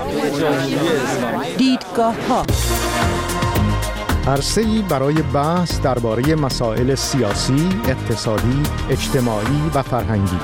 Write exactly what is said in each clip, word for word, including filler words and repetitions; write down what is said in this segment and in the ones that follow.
دیدگاه ها، عرصه‌ای برای بحث درباره مسائل سیاسی، اقتصادی، اجتماعی و فرهنگی.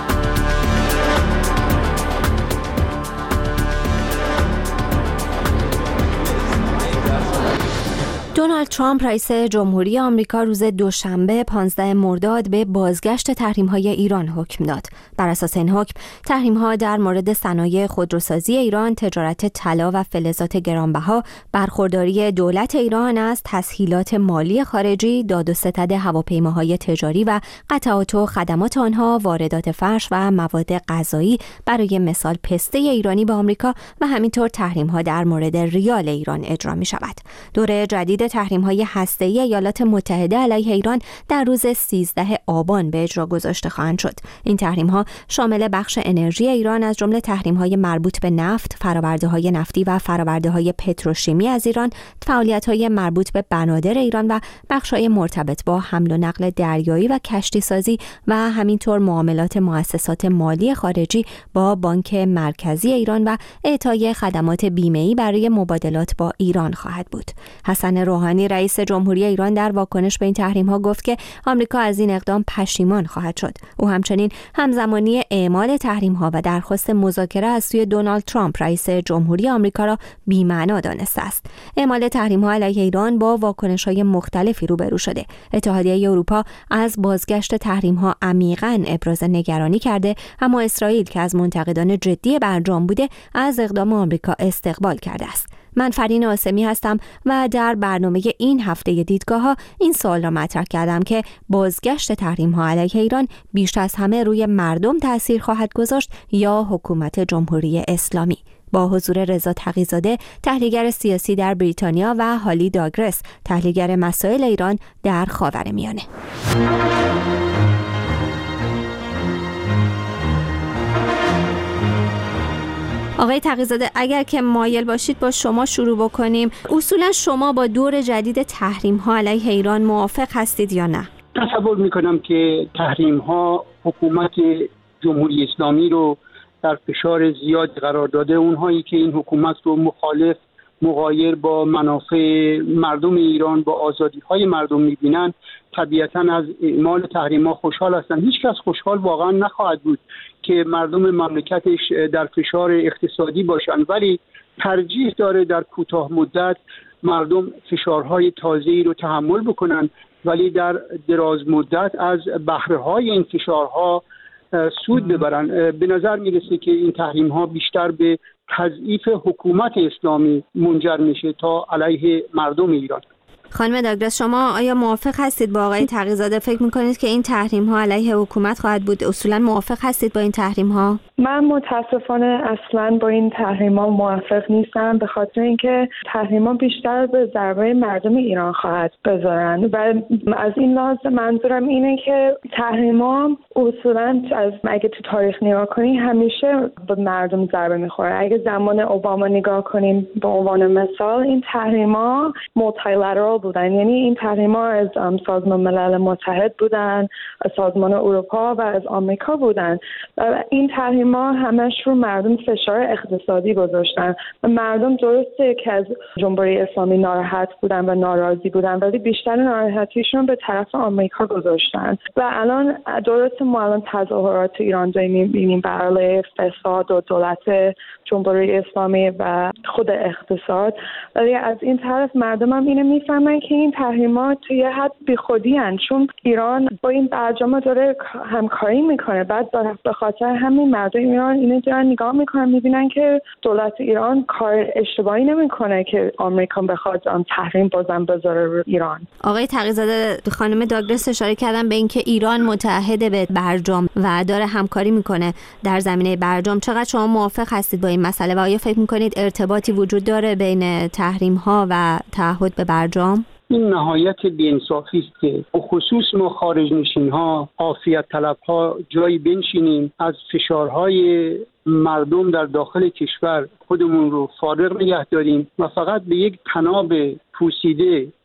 دونالد ترامپ رئیس جمهوری آمریکا روز دوشنبه پانزده مرداد به بازگشت تحریم‌های ایران حکم داد. بر اساس این حکم، تحریم‌ها در مورد صنایع خودروسازی ایران، تجارت طلا و فلزات گرانبها، برخورداری دولت ایران از تسهیلات مالی خارجی، داد و ستد هواپیماهای تجاری و قطعات و خدمات آنها، واردات فرش و مواد غذایی، برای مثال پسته ایرانی به آمریکا و همینطور تحریم‌ها در مورد ریال ایران اجرا می‌شود. دوره جدید تحریم‌های هسته‌ای ایالات متحده علیه ایران در روز سیزدهم آبان به اجرا گذاشته خواهند شد. این تحریم‌ها شامل بخش انرژی ایران از جمله تحریم‌های مربوط به نفت، فرآورده‌های نفتی و فرآورده‌های پتروشیمی از ایران، فعالیت‌های مربوط به بنادر ایران و بخش‌های مرتبط با حمل و نقل دریایی و کشتیسازی و همینطور معاملات مؤسسات مالی خارجی با بانک مرکزی ایران و اعطای خدمات بیمه‌ای برای مبادلات با ایران خواهد بود. حسن روحانی رئیس جمهوری ایران در واکنش به این تحریم‌ها گفت که آمریکا از این اقدام پشیمان خواهد شد. او همچنین همزمانی اعمال تحریم‌ها و درخواست مذاکره از سوی دونالد ترامپ رئیس جمهوری آمریکا را بی‌معنا دانسته است. اعمال تحریم‌ها علیه ایران با واکنش‌های مختلفی روبرو شده. اتحادیه اروپا از بازگشت تحریم‌ها عمیقاً ابراز نگرانی کرده، اما اسرائیل که از منتقدان جدی برجام بوده، از اقدام آمریکا استقبال کرده است. من فرین آسمی هستم و در برنامه این هفته دیدگاه ها این سوال را مطرح کردم که بازگشت تحریم ها علیه ایران بیش از همه روی مردم تأثیر خواهد گذاشت یا حکومت جمهوری اسلامی؟ با حضور رضا تقی‌زاده، تحلیلگر سیاسی در بریتانیا، و هالی داگرس، تحلیلگر مسائل ایران در خاورمیانه. آقای تقی‌زاده، اگر که مایل باشید با شما شروع بکنیم. اصولا شما با دور جدید تحریم ها علیه ایران موافق هستید یا نه؟ تصور میکنم که تحریم ها حکومت جمهوری اسلامی رو در فشار زیاد قرار داده. اونهایی که این حکومت رو مخالف، مغایر با منافع مردم ایران، با آزادی های مردم میبینن، طبیعتاً از اعمال تحریم ها خوشحال هستن. هیچ کس خوشحال واقعا نخواهد بود که مردم مملکتش در فشار اقتصادی باشن، ولی ترجیح داره در کوتاه مدت مردم فشارهای تازه‌ای رو تحمل بکنن، ولی در دراز مدت از بهره‌های این فشارها سود ببرن. به نظر میرسه که این تحریم ها بیشتر به تضعیف حکومت اسلامی منجر میشه تا علیه مردم ایران. خانم داگرس، شما آیا موافق هستید با آقای تقی‌زاده؟ فکر میکنید که این تحریم ها علیه حکومت خواهد بود؟ اصولا موافق هستید با این تحریم ها؟ من متاسفانه اصلا با این تحریم ها موافق نیستم، به خاطر اینکه تحریم ها بیشتر به ضربه مردم ایران خواهد بذارن و از این لحاظ منظورم اینه که تحریم ها اصولا از اگه تو تاریخ نگاه کنی همیشه به مردم ضربه میخوره. اگه زمان اوباما نگاه کنیم به عنوان مثال، این تحریم ها مولتیلترال بودن، یعنی این تحریم ها از سازمان ملل متحد بودن، از سازمان اروپا و از آمریکا بودن. این تحریم ها همش رو مردم فشار اقتصادی گذاشتن و مردم درسته که از جمهوری اسلامی ناراحت بودن و ناراضی بودن، ولی بیشتر ناراحتیشون به طرف آمریکا گذاشتن و الان درسته ما الان تظاهرات ایران داریم می‌بینیم برای فساد و دولت جمهوری اسلامی و خود اقتصاد، ولی از این طرف مردم هم اینو میفهمن که این تحریمات توی حد بیخودی هن، چون ایران با این برجام داره همکاری میکنه. بعد به خاطر همین مردم ایران اینو دارن نگاه میکنن، میبینن که دولت ایران کار اشتباهی نمیکنه که آمریکا بخواد تحریم بازم بذاره رو ایران. آقای تقی‌زاده، خانم داگرس اشاره کردن به اینکه ایران متحد به برجام و داره همکاری میکنه در زمینه برجام. چقدر شما موافق هستید با این مسئله و آیا فکر میکنید ارتباطی وجود داره بین تحریم ها و تعهد به برجام؟ این نهایت بی‌انصافی است که خصوص ما خارج نشین ها، عافیت طلب ها جایی بنشینیم، از فشارهای مردم در داخل کشور خودمون رو فارغ نگه داریم و فقط به یک طناب پوسیده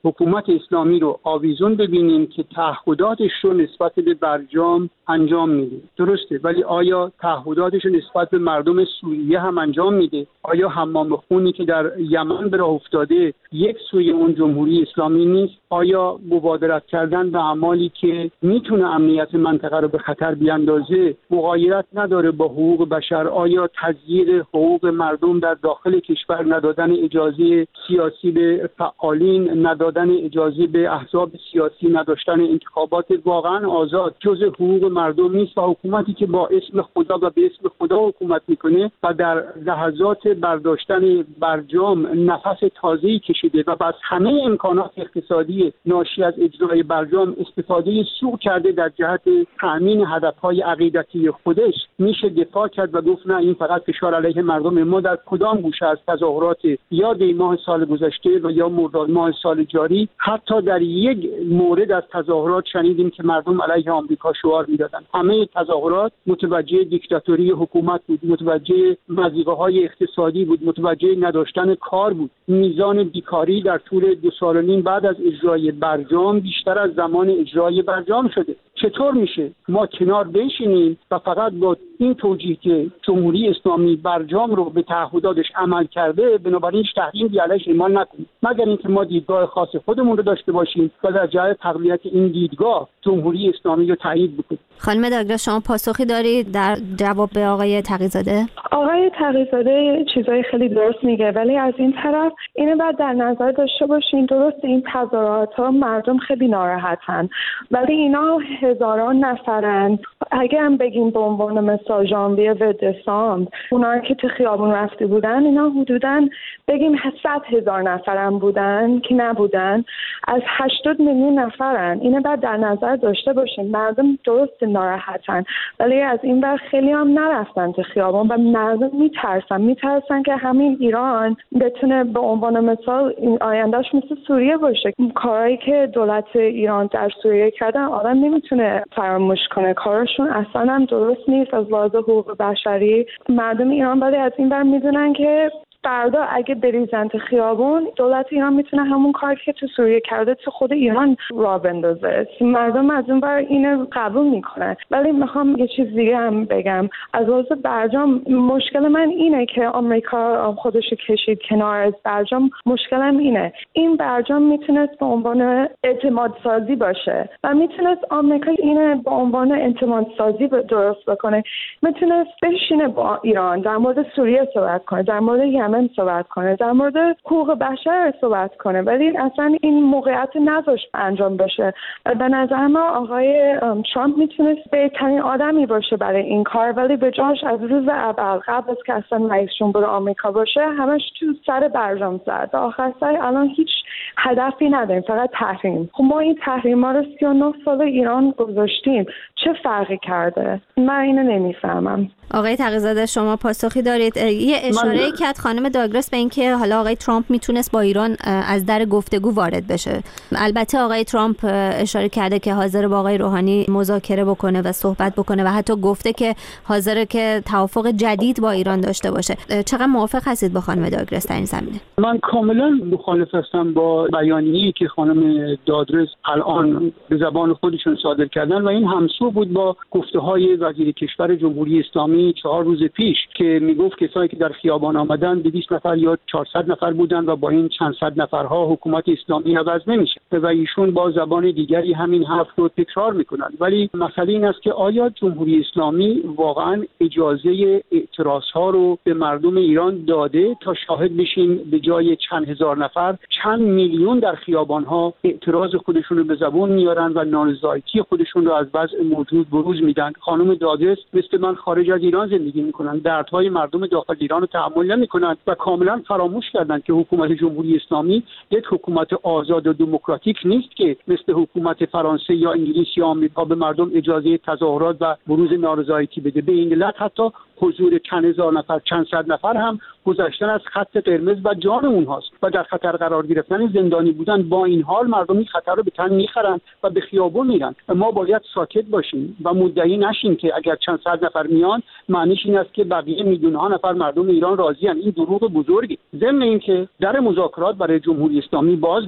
حکومت اسلامی رو آویزون ببینیم که تعهداتش رو نسبت به برجام انجام میده. درسته، ولی آیا تعهداتش رو نسبت به مردم سوریه هم انجام میده؟ آیا حمام خونی که در یمن به راه افتاده یک سوی اون جمهوری اسلامی نیست؟ آیا مبادرت کردن به اعمالی که میتونه امنیت منطقه رو به خطر بیاندازه مغایرت نداره با حقوق بشر؟ آیا تضییع حقوق مردم در داخل کشور، ندادن اجازه سیاسی به فعالین، ندادن اجازه به احزاب سیاسی، نداشتن انتخابات واقعا آزاد جز حقوق مردم نیست؟ و حکومتی که با اسم خدا و به اسم خدا حکومت میکنه و در لحظات برداشتن برجام نفس تازه‌ای کشیده و بعد همه امکانات اقتصادی ناشی از اجرای برجام استفاده سوء کرده در جهت تأمین هدفهای عقیدتی خودش، میشه دفاع کرد و گفت نه این فقط فشار علیه مردم. ما در کدام گوشه از تظاهرات یا دی ماه سال گذشته و یا مرداد ماه سال جاری حتی در یک مورد از تظاهرات شنیدیم که مردم علیه آمریکا شعار میدادن؟ همه تظاهرات متوجه دیکتاتوری حکومت بود، متوجه مضیقه‌های اقتصادی بود، متوجه نداشتن کار بود. میزان بیکاری در طول دو سال و نیم بعد از اجرای برجام بیشتر از زمان اجرای برجام شده. چطور میشه ما کنار بشینیم و فقط با این توجیه که جمهوری اسلامی برجام رو به تعهداتش عمل کرده بنابراین هیچ تحریم علیهش اعمال نکنیم، مگر اینکه ما دیدگاه خاص خودمون رو داشته باشیم و در جهت تقویت این دیدگاه جمهوری اسلامی رو تایید بکنیم؟ خانم داگلاس، شما پاسخی دارید در جواب به آقای تقی‌زاده؟ آقای تقی‌زاده چیزای خیلی درست میگه، ولی از این طرف اینو بعد در نظر داشته باشین. درست این تظاهرات ها مردم خیلی ناراحتن، ولی اینا هزاران نفرن. اگه هم بگیم به عنوان مثال ژانویه و دسامبر اونا که تو خیابون رفته بودن اینا حدوداً بگیم صد هزار نفرن بودن که نبودن، از هشتاد میلیون نفرن. اینو بعد در نظر داشته باشین. مردم درست ناراحتن ولی از این ور خیلی هم نرفتن تو خیابون و مردم میترسن میترسن که همین ایران بتونه به عنوان مثال این آیندهش مثل سوریه باشه. کارهایی که دولت ایران در سوریه کردن آدم نمیتونه فراموش کنه. کارشون اصلا هم درست نیست از لحاظ حقوق بشری. مردم ایران ولی از این ور میدونن که فردا اگه بریزن تو خیابون دولت ایران میتونه همون کاری که تو سوریه کرده تو خود ایران راه بندازه. مردم از اون ور اینو قبول میکنن. ولی میخوام یه چیز دیگه هم بگم. از لحاظ برجام مشکل من اینه که آمریکا خودش کشید کنار از برجام. مشکلم اینه این برجام میتونست به عنوان اعتماد سازی باشه و میتونست آمریکا اینو به عنوان اعتماد سازی درست بکنه. میتونست بشینه با ایران در مورد سوریه صحبت کنه، در مورد یمن صحبت کنه، در مورد حقوق بشر صحبت کنه، ولی اصلا این موقعیت نذاشت انجام بشه. به نظر ما آقای ترامپ میتونست بهترین آدمی باشه برای این کار، ولی به جاش از روز اول قبل از که اصلا رئیس جمهور آمریکا باشه همش تو سر برجام زد. آخر سر الان هیچ هدفی نداریم، فقط تحریم. خب ما این تحریما رو سی و نه سال ایران گذاشتیم، چه فرقی کرده؟ من اینو نمیفهمم. آقای تقی‌زاده شما پاسخی دارید؟ یه اشاره کرد خانم داگلاس به اینکه حالا آقای ترامپ میتونست با ایران از در گفتگو وارد بشه. البته آقای ترامپ اشاره کرده که حاضر با آقای روحانی مذاکره بکنه و صحبت بکنه و حتی گفته که حاضره که توافق جدید با ایران داشته باشه. چقدر موافق هستید با خانم داگلاس در این زمینه؟ من کاملا مخالف هستم با بیانیه‌ای که خانم دادرس الان به زبان خودشون صادر کردن و این همسو بود با گفته‌های وزیر کشور جمهوری اسلامی چهار روز پیش که میگفت کسایی که در خیابان آمدن دویست نفر یا چهارصد نفر بودن و با این چند صد نفرها حکومت اسلامی عوض نمیشه و ایشون با زبان دیگری همین حرف رو تکرار میکنن. ولی مسئله این است که آیا جمهوری اسلامی واقعا اجازه اعتراضها رو به مردم ایران داده تا شاهد بشیم به جای چند هزار نفر چند میلیون در خیابانها اعتراض خودشون رو به زبون میارن و نارضایتی خودشون رو از وضع موجود بروز میدن؟ خانم دادرس مثل من خارج از ایران زندگی میکنن، دردهای مردم داخل ایران رو تحمل نمیکنن و کاملا فراموش کردن که حکومت جمهوری اسلامی یک حکومت آزاد و دموکراتیک نیست که مثل حکومت فرانسه یا انگلیس یا آمریکا به مردم اجازه تظاهرات و بروز نارضایتی بده. به این علت حتی حضور چند هزار نفر چند صد نفر هم گذشتن از خط قرمز و جان اونهاست و در خطر قرار گرفتن زندانی بودن. با این حال مردم این خطر رو به تن میخرن و به خیابون میرن. ما باید ساکت باشیم و مدعی نشیم که اگر چند صد نفر میان معنیش این است که بقیه میلیون ها نفر مردم ایران راضی ان. این دروغ بزرگی. ضمن اینکه در مذاکرات برای جمهوری اسلامی باز بوده.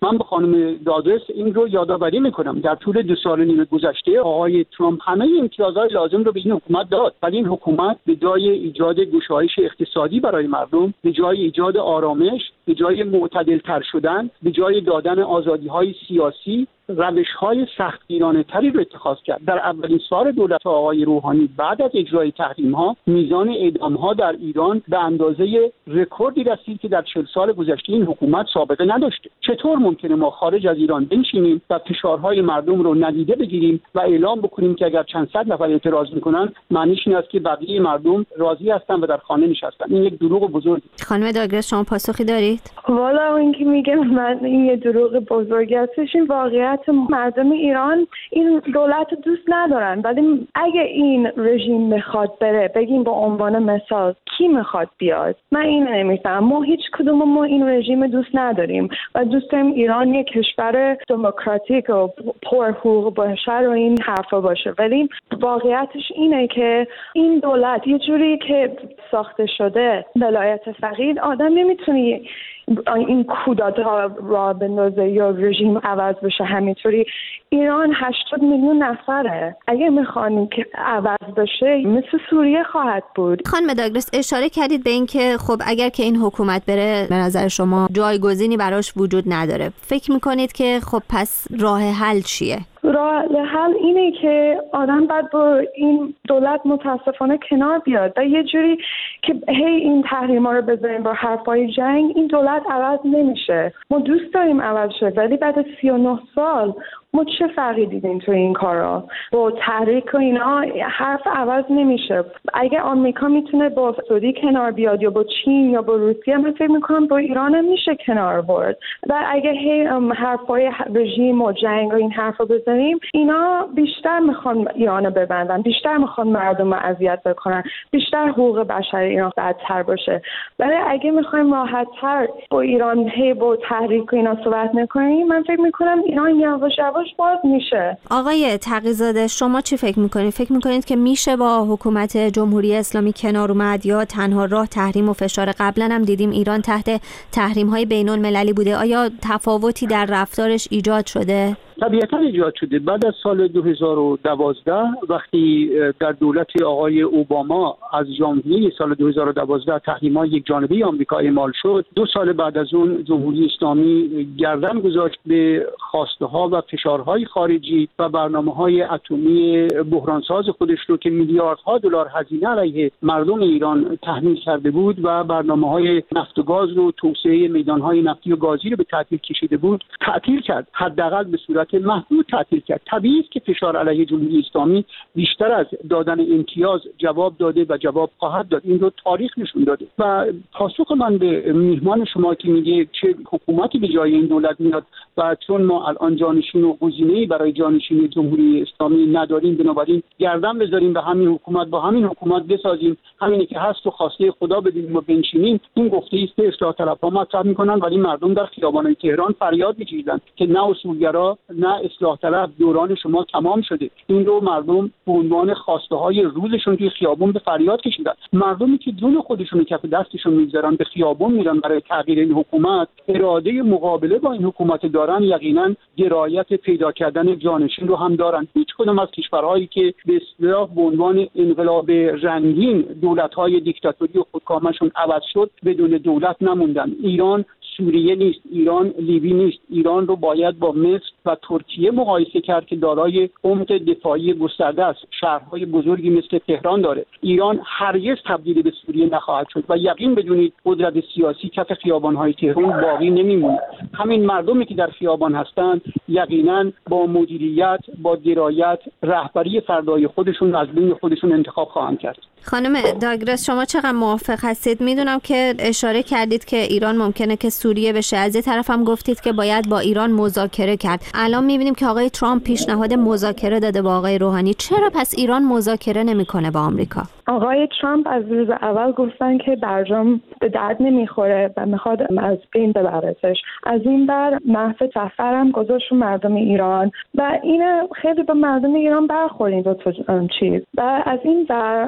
من به خانم دادرس این رو یادآوری میکنم. در طول دو سال نیم گذشته آقای ترامپ همه امتیازهای لازم رو به این حکومت داد، ولی این حکومت به جای ایجاد گشایش اقتصادی برای مردم، به جای ایجاد آرامش، به جای معتدل‌تر شدن، به جای دادن آزادی‌های سیاسی، روش‌های سختگیرانه‌تری رو اتخاذ کرد. در اولین سال دولت آقای روحانی بعد از اجرای تحریم‌ها، میزان اعدام‌ها در ایران به اندازه رکوردی رسید که در چهل سال گذشته این حکومت سابقه نداشته. چطور ممکنه ما خارج از ایران بنشینیم و فشارهای مردم رو ندیده بگیریم و اعلام بکنیم که اگر چند صد نفر اعتراض می‌کنن معنیش این است که بقیه مردم راضی هستن و در خانه نشستن؟ این یک دروغ بزرگه. خانم داگرس شما پاسخی دارید؟ والا این که میگم من این یه دروغ بزرگی هستش. این واقعیت مردم ایران این دولت دوست ندارن، ولی اگه این رژیم میخواد بره، بگیم به عنوان مثال کی میخواد بیاد؟ من این نمیفهمم. ما هیچ کدوم ما این رژیم دوست نداریم و دوست داریم ایران یک کشور دموکراتیک و پر حقوق بشر و این حرفا باشه، ولی واقعیتش اینه که این دولت یه جوری که ساخته شده ولایت فقید، آدم نمیتونه این کودتا را بندازه یا رژیم عوض بشه. همینطوری ایران هشتاد میلیون نفره، اگه میخوانیم که عوض بشه مثل سوریه خواهد بود. خانم داگرس اشاره کردید به این که خب اگر که این حکومت بره به نظر شما جایگزینی براش وجود نداره. فکر میکنید که خب پس راه حل چیه؟ راه حل اینه که آدم باید با این دولت متاسفانه کنار بیاد و یه جوری که هی این تحریما رو بذاریم با حرفای جنگ، این دولت عوض نمیشه. ما دوست داریم عوض شه، ولی بعد از سی و نه سال ما چه فرقی دیدیم تو این کارا؟ با تحریک و اینا حرف عوض نمیشه. اگه آمریکا میتونه با سعودی کنار بیاد یا با چین یا با روسیه، من فکر میکنم با ایران هم میشه کنار برد. و اگه هی حرفای رژیم و جنگ و این حرفا بزنیم، اینا بیشتر میخوان ایرانو ببندن، بیشتر میخوان مردم رو اذیت بکنن، بیشتر حقوق بشر ایران بدتر باشه. ولی اگه میخوایم راحت‌تر با ایران هی با تحریک و اینا صحبت نکنیم، من فکر میکنم ایران یواش یواش باز میشه. آقای تقی‌زاده شما چی فکر میکنید؟ فکر میکنید که میشه با حکومت جمهوری اسلامی کنار اومد یا تنها راه تحریم و فشار؟ قبلا هم دیدیم ایران تحت تحریم های بین المللی بوده. آیا تفاوتی در رفتارش ایجاد شده؟ طبیعتاً ایجاد شده. بعد از سال دو هزار و دوازده وقتی در دولت آقای اوباما از ژانویه سال دو هزار و دوازده تحریم‌های یک جانبه آمریکا اعمال شد، دو سال بعد از اون جمهوری اسلامی گردن گذاشت به خواسته‌ها و فشارهای خارجی و برنامه‌های اتمی بحرانساز خودش رو که میلیاردها دلار هزینه علیه مردم ایران تحمیل کرده بود و برنامه‌های نفت و گاز رو، توسعه میدان‌های نفتی و گازی رو به تعطیل کشیده بود، تعطیل کرد. حداقل به صورت محدود تعطیل کرد. طبیعی است که فشار علیه جمهوری اسلامی بیشتر از دادن امتیاز جواب داده و جواب خواهد داد. این رو تاریخ نشون داده. و پاسخ من به میهمان شما که میگه چه حکومتی به جای این دولت میاد و چون ما الان جانشین و گزینه‌ای برای جانشینی جمهوری اسلامی نداریم، بنابراین گردن بذاریم به همین حکومت، با همین حکومت بسازیم، همینی که هست و خواسته خدا بدیم و بنشینیم. این گفته است که اصلاح طلب‌ها مطرح میکنن، ولی مردم در خیابان‌های تهران فریاد می‌کشیدن که نه اصولگرا نه اصلاح طلب، دوران شما تمام شده. این رو مردم به عنوان خواسته های روزشون توی خیابون به فریاد کشیدن. مردمی که جون خودشون کف دستشون میذارن به خیابون میرن برای تغییر این حکومت، اراده مقابله با این حکومت دارن، یقینا درایت پیدا کردن جانشین رو هم دارن. هیچ کدوم از کشورهایی که به اصطلاح به عنوان انقلاب رنگین دولت‌های دیکتاتوری و خودکامه‌شون عوض شد بدون دولت نموندن. ایران سوریه نیست، ایران لیبی نیست. ایران رو باید با مصر و ترکیه مقایسه کرد که دارای عمق دفاعی گسترده است، شهرهای بزرگی مثل تهران داره. ایران هرگز تبدیل به سوریه نخواهد شد و یقین بدونید قدرت سیاسی کف خیابان‌های تهران باقی نمیمونه. همین مردمی که در خیابان هستند یقینا با مدیریت، با درایت، رهبری فردای خودشون از بین خودشون انتخاب خواهند کرد. خانم داگرس شما چقدر موافق هستید؟ میدونم که اشاره کردید که ایران ممکنه که سوریه بشه، از یه طرف هم گفتید که باید با ایران مذاکره کرد. الان میبینیم که آقای ترامپ پیشنهاد مذاکره داده با آقای روحانی. چرا پس ایران مذاکره نمیکنه با آمریکا؟ آقای ترامپ از روز اول گفتن که برجام به درد نمیخوره و میخواد از بین ببرتش. از این بر محو سفرم گذاشت مردم ایران و این خیلی به مردم ایران برخورد این دو تا چیز. و از این بر آقای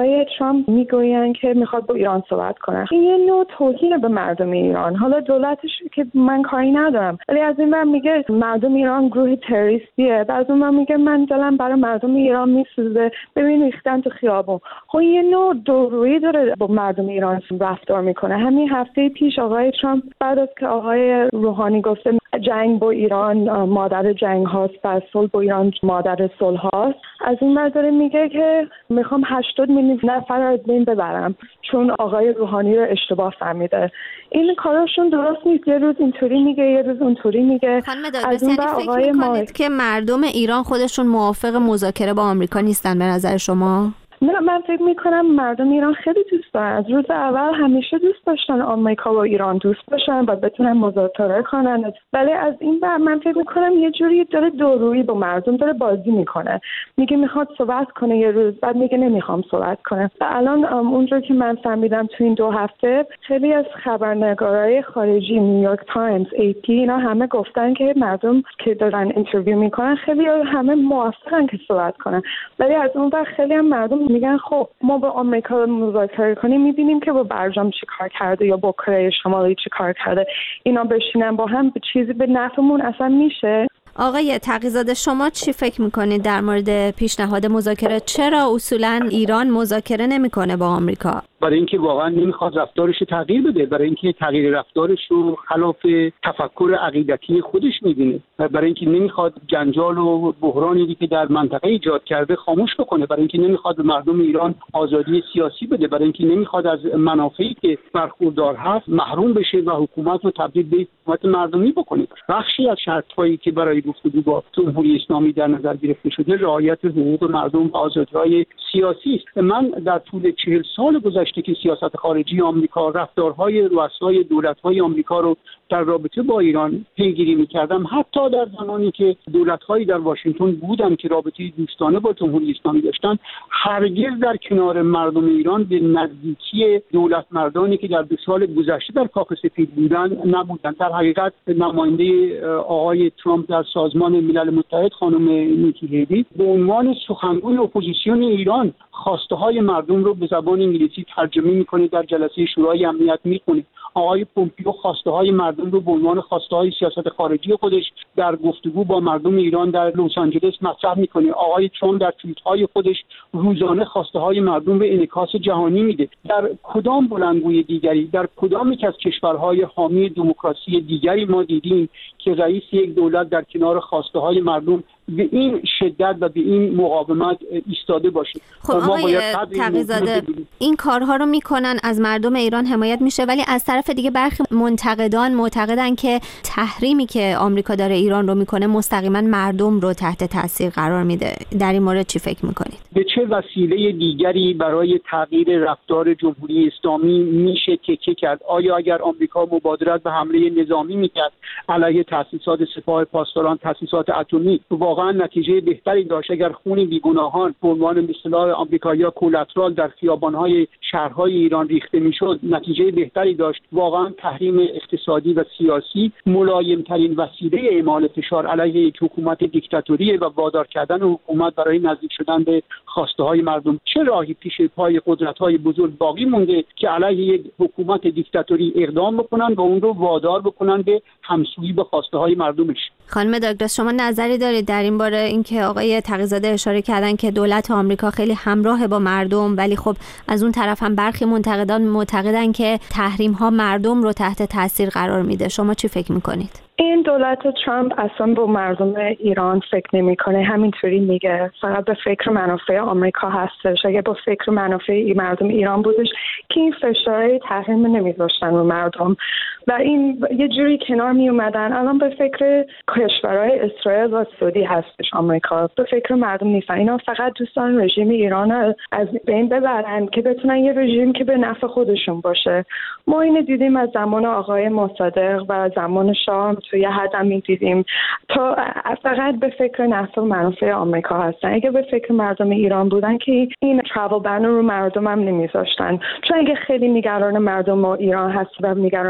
آقای ترامپ میگوین که میخواد با ایران صحبت کنه. این یه نوع توهین به مردم ایران. حالا دولتش که من کاری ندارم، ولی از این ور میگه مردم ایران گروه تروریستیه، بعد از اون ور میگه من دلم برای مردم ایران میسوزه، ببین ریختن تو خیابون. خب یه نوع دورویی داره با مردم ایران رفتار میکنه. همین هفته پیش آقای ترامپ بعد از که آقای روحانی گفته جنگ با ایران مادر جنگ هاست و صلح با ایران مادر صلح هاست، از این ور داره میگه که میخوام هشتاد میلیون نفر از بین ببرم چون آقای روحانی رو اشتباه فهمیده. این کاراشون درست نیست. یه روز اینطوری میگه، یه روز اونطوری میگه. خانم دادرس، یعنی فکر میکنید ما... که مردم ایران خودشون موافق مذاکره با آمریکا نیستن به نظر شما؟ نه، من فکر میکنم مردم ایران خیلی دوست دارن. از روز اول همیشه دوست داشتن آمریکا و ایران دوست باشن و بتونن مذاکره کنن، ولی از این بعد من فکر میکنم یه جوری داره دورویی با مردم داره بازی میکنه. میگه میخواد صحبت کنه یه روز، بعد میگه نمیخوام صحبت کنه. و الان اونجا که من فهمیدم تو این دو هفته خیلی از خبرنگارای خارجی، نیویورک تایمز، ای پی، اینا همه گفتن که مردم که دارن اینترویو میکنن خیلی همه موافقن که صحبت کنن، ولی از اون وقت خیلی هم مردم میگن خب ما با آمریکا مذاکره کنیم، میبینیم که با برجام چی کار کرده یا با کره شمالی چی کار کرده، اینا بشینن با هم به چیزی به نفعمون اصلا میشه. آقای تقی‌زاده، شما چی فکر میکنید در مورد پیشنهاد مذاکره؟ چرا اصولا ایران مذاکره نمیکنه با آمریکا؟ برای اینکه واقعا نمیخواد رفتارش رو تغییر بده، برای اینکه تغییر رفتارش رو خلاف تفکر عقیدتی خودش میدونه، برای اینکه نمیخواد جنجال و بحرانی که در منطقه ایجاد کرده خاموش بکنه، برای اینکه نمیخواد به مردم ایران آزادی سیاسی بده، برای اینکه نمیخواد از منافعی که برخوردار هست محروم بشه و حکومت رو تبدیل به حکومت مردمی بکنه. بخشی از شرط‌هایی که برای گفتگو با جمهوری اسلامی در نظر گرفته شده رعایت حقوق مردم و آزادی‌های سیاسی است. من در طول چهل سال گذشته که سیاست خارجی آمریکا، رفتارهای رؤسای دولت‌های آمریکا رو در رابطه با ایران پیگیری می‌کردم، حتی در زمانی که دولت‌هایی در واشنگتن بودن که رابطه دوستانه با جمهوری اسلامی داشتن، هرگز در کنار مردم ایران به نزدیکی دولت مردانی که در دو سال گذشته در کاخ سفید بودن نبودن. در حقیقت نماینده آقای ترامپ در سازمان ملل متحد خانم نیکی هیلی به عنوان سخنگوی اپوزیسیون ایران خواسته‌های مردم رو به زبان انگلیسی ترجمه می‌کنه، در جلسه شورای امنیت می‌خونه. آقای پومپیو خواسته مردم رو به عنوان خواسته سیاست خارجی خودش در گفتگو با مردم ایران در لس آنجلس مطرح میکنه. آقای ترامپ در توییت‌های خودش روزانه خواسته مردم به انعکاس جهانی میده. در کدام بلندگوی دیگری، در کدام یک از کشورهای حامی دموکراسی دیگری ما دیدیم که رئیس یک دولت در کنار خواسته مردم به این شدت و به این مقاومت ایستاده باشه؟ خب آقای تقی‌زاده، این کارها رو میکنن، از مردم ایران حمایت میشه، ولی از طرف دیگه برخی منتقدان معتقدن که تحریمی که آمریکا داره ایران رو میکنه مستقیما مردم رو تحت تاثیر قرار میده. در این مورد چی فکر میکنید؟ به چه وسیله دیگری برای تغییر رفتار جمهوری اسلامی میشه تکیه کرد؟ آیا اگر آمریکا مبادرت به حمله نظامی میکرد علیه تأسیسات سپاه پاسداران، تأسیسات اتمی، واقعا نتیجه بهتری داشت؟ اگر خون بیگناهان به عنوان به اصطلاح آمریکایی‌ها کولاترال در خیابان‌های شهرهای ایران ریخته میشد، نتیجه بهتری داشت؟ واقعا تحریم اقتصادی و سیاسی ملایم‌ترین وسیله اعمال فشار علیه یک حکومت دیکتاتوری و وادار کردن حکومت برای نزدیک شدن به خواسته‌های مردم. چه راهی پیش پای قدرت‌های بزرگ باقی مونده که علیه یک حکومت دیکتاتوری اقدام بکنن و اون رو وادار بکنن به همسویی با خواسته‌های مردمش؟ خانم داگلاس، شما نظری دارید در این باره؟ اینکه آقای تقی‌زاده اشاره کردن که دولت آمریکا خیلی همراه با مردم، ولی خب از اون طرف هم برخی منتقدان معتقدن که تحریم ها مردم رو تحت تاثیر قرار میده. شما چی فکر میکنید؟ این دولت ترامپ اصلا با مردم ایران فکر نمیکنه، همینطوری میگه، فقط به فکر منافع آمریکا هستش. اگه با فکر منافع مردم ایران بودش که این فشارهای تحریم نمیذاشتن رو مردم و این یه جوری کنار می اومدن. الان به فکر کشورهای اسرائیل و سعودی هستش آمریکا، به فکر مردم نیستن. اینا فقط دوستان رژیم ایران از بین ببرن که بتونن یه رژیم که به نفع خودشون باشه. ما اینو دیدیم از زمان آقای مصدق و زمان شاه، تو یه حد هم دیدیم تا فقط به فکر نفع و منافع آمریکا هستن. اگه به فکر مردم ایران بودن که این ترافل بن رو مردم هم نمیذاشتن، چون اگه خیلی نگران مردم ایران هست و نگران حقوق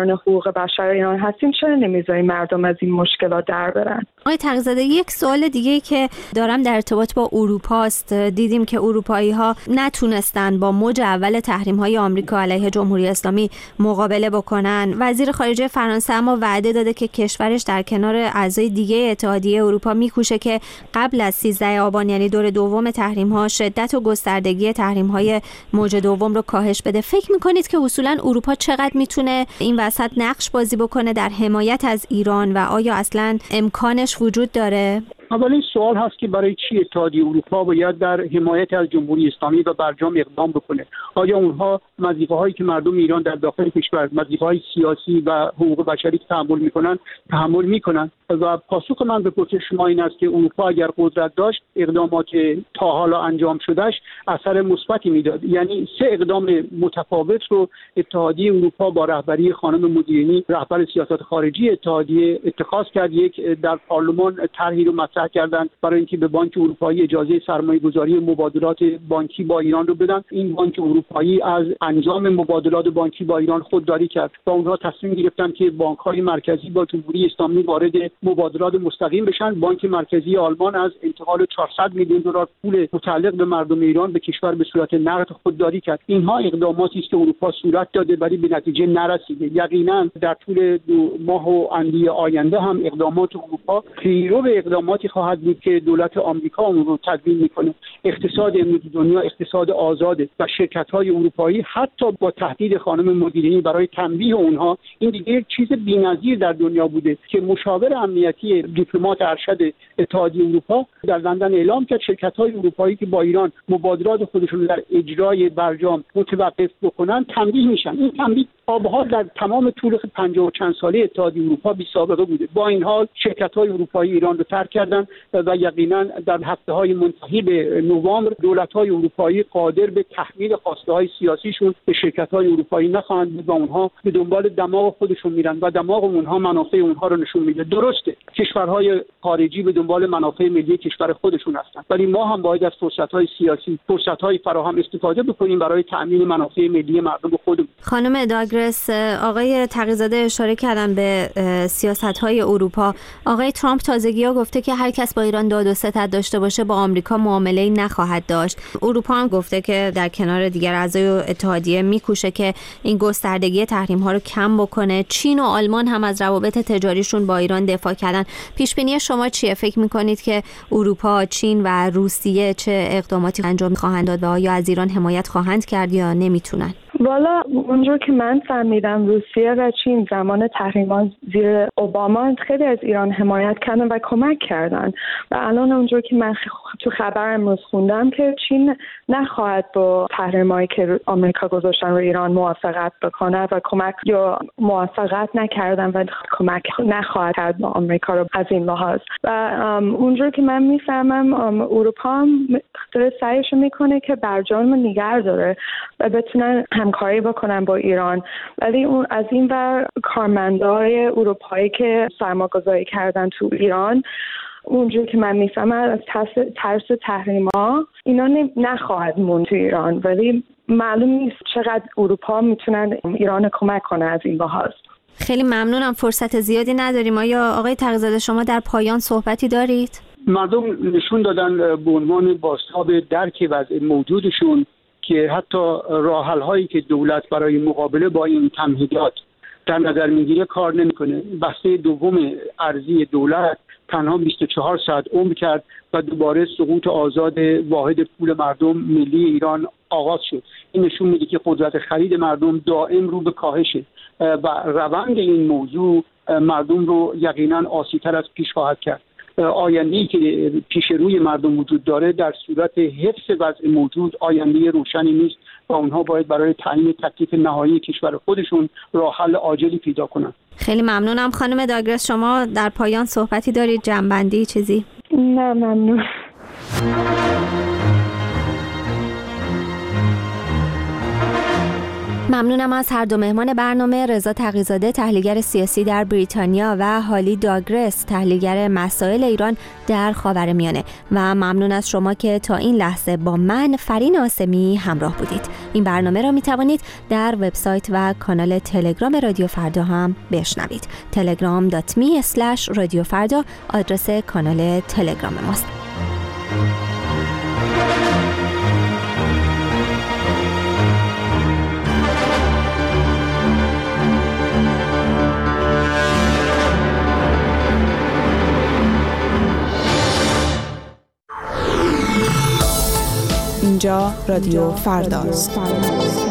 بشر ایران هستیم، چرا نمیذاریم مردم از این مشکلات در برن؟ آقای تقی‌زاده، یک سوال دیگه که دارم در ارتباط با اروپا است. دیدیم که اروپایی‌ها نتونستن با موج اول تحریم‌های آمریکا علیه جمهوری اسلامی مقابله بکنن. وزیر خارجه فرانسه اما وعده داده که کشورش در کنار اعضای دیگه اتحادیه اروپا میکوشه که قبل از سیزده آبان، یعنی دور دوم تحریم‌ها، شدت و گستردگی تحریم‌های موج دوم رو کاهش بده. فکر می‌کنید که اصولاً اروپا چقدر میتونه این وسط نقش بازی بکنه در حمایت از ایران و آیا اصلاً امکانش وجود داره؟ اولین سوال هست که برای چی اتحادیه اروپا باید در حمایت از جمهوری اسلامی و برجام اقدام بکنه؟ آیا اونها وظیفه‌هایی که مردم ایران در داخل کشور، وظیفه‌های سیاسی و حقوق بشری تحمل میکنن تحمل میکنن؟ و پاسخ من به پرسش شما این است که اروپا اگر قدرت داشت، اقدامات تا حالا انجام شدهش اثر مثبتی میداد. یعنی سه اقدام متفاوت رو اتحادیه اروپا با رهبری خانم موگرینی، رهبر سیاست خارجی اتحادیه، اتخاذ کرد. یک، در پارلمان طرحی رو مطرح کردن برای اینکه به بانک اروپایی اجازه سرمایه‌گذاری مبادلات بانکی با ایران رو بدن. این بانک اروپایی از انجام مبادلات بانکی با ایران خودداری کرد و اونها تصمیم گرفتن که بانک‌های مرکزی با جمهوری اسلامی وارد مبادلات مستقیم بشن. بانک مرکزی آلمان از انتقال چهارصد میلیون دلار پول متعلق به مردم ایران به کشور به صورت نقد خودداری کرد. اینها اقداماتی است که اروپا صورت داده ولی به نتیجه نرسیده. یقینا در طول دو ماه و اندی آینده هم اقدامات اروپا پیرو به اقداماتی خواهد بود که دولت آمریکا اون رو تدوین میکنه. اقتصاد امروز دنیا اقتصاد آزاده و شرکت‌های اروپایی حتی با تهدید خانم موگرینی برای تنبیه اونها، این دیگه یک چیز بی‌نظیر در دنیا بوده که مشاور امنیتی دیپلمات ارشد اتحادیه اروپا در لندن اعلام کرد شرکت‌های اروپایی که با ایران مبادلات خودشون در اجرای برجام متوقف بکنن تنبیه میشن. این تنبیه آبها در تمام طول پنجاه و چند ساله اتحادیه اروپا بی سابقه بوده. با این حال شرکت‌های اروپایی ایران رو ترک کردن و یقینا در هفته‌های منتهی به نوامبر دولت‌های اروپایی قادر به تحمیل خواسته‌های سیاسیشون به شرکت‌های اروپایی نخواهند بود و اونها به دنبال دماغ خودشون میرن و دماغ اونها منافع اونها رو نشون میده. درسته کشورهای خارجی به دنبال منافع ملی کشور خودشون هستن، ولی ما هم باید از فرصت‌های سیاسی، فرصت‌های فراهم استفاده بکنیم برای تأمین منافع ملی مردم خودمون. خانم داگرس، آقای تقی‌زاده اشاره کردن به سیاست‌های اروپا. آقای ترامپ تازگی‌ها گفته که هر کس با ایران داد و ستد داشته باشه با آمریکا معامله‌ای نخواهد داشت. اروپا هم گفته که در کنار دیگر اعضای اتحادیه میکوشه که این گستردگی تحریم‌ها رو کم بکنه. چین و آلمان هم از روابط تجاریشون با ایران دفاع کردن. پیش بینی شما چیه؟ فکر می‌کنید که اروپا، چین و روسیه چه اقداماتی انجام خواهند داد و آیا از ایران حمایت خواهند کرد یا نمیتونن؟ والا اونجور که من فهمیدم روسیه و چین زمان تحریمات زیر اوباما خیلی از ایران حمایت کردن و کمک کردن و الان اونجور که من تو خبر امروز خوندم که چین نخواهد با تحریمایی که آمریکا گذاشتن رو ایران موافقت بکنه و کمک یا موافقت نکردن و کمک نخواهد کرد با آمریکا رو از این لحاظ. و اونجور که من میفهمم اروپا هم داره سعیش میکنه که برجام رو نگه داره و بتونن همکاری بکنن با ایران، ولی اون از این ور کارمندای اروپایی که سرمایه‌گذاری کردن تو ایران اونجور که من میفهمم از ترس, ترس تحریما اینا نخواهد موند تو ایران، ولی معلوم نیست چقدر اروپا میتونن ایران کمک کنه از این لحاظ. خیلی ممنونم، فرصت زیادی نداریم. آیا آقای تقی‌زاده شما در پایان صحبتی دارید؟ مردم نشون دادن به عنوان بازتاب درک وضع موجودشون که حتی راه‌حل‌هایی که دولت برای مقابله با این تمهیدات در نظر میگیره کار نمیکنه. بسته دوم ارزی دولت تنها بیست و چهار ساعت عمر کرد و دوباره سقوط آزاد واحد پول مردم ملی ایران آغاز شد. این نشون میده که قدرت خرید مردم دائم رو به کاهشه و روند این موضوع مردم رو یقینا آسیب‌تر از پیش خواهد کرد. آینده‌ای که پیش روی مردم وجود داره در صورت حفظ وضع موجود آینده روشنی نیست و اونها باید برای تعیین تکلیف نهایی کشور خودشون راه حل عاجلی پیدا کنن. خیلی ممنونم. خانم داگرس شما در پایان صحبتی دارید؟ جنبندی چیزی؟ نه ممنون. ممنونم از هر دو مهمان برنامه، رضا تقی‌زاده تحلیلگر سیاسی در بریتانیا و هالی داگرس تحلیلگر مسائل ایران در خاورمیانه، و ممنون از شما که تا این لحظه با من فرین آسمی همراه بودید. این برنامه را می توانید در وبسایت و کانال تلگرام رادیو فردا هم بشنوید. تلگرام دات می اسلش رادیو فردا آدرس کانال تلگرام ماست. اینجا رادیو فرداست.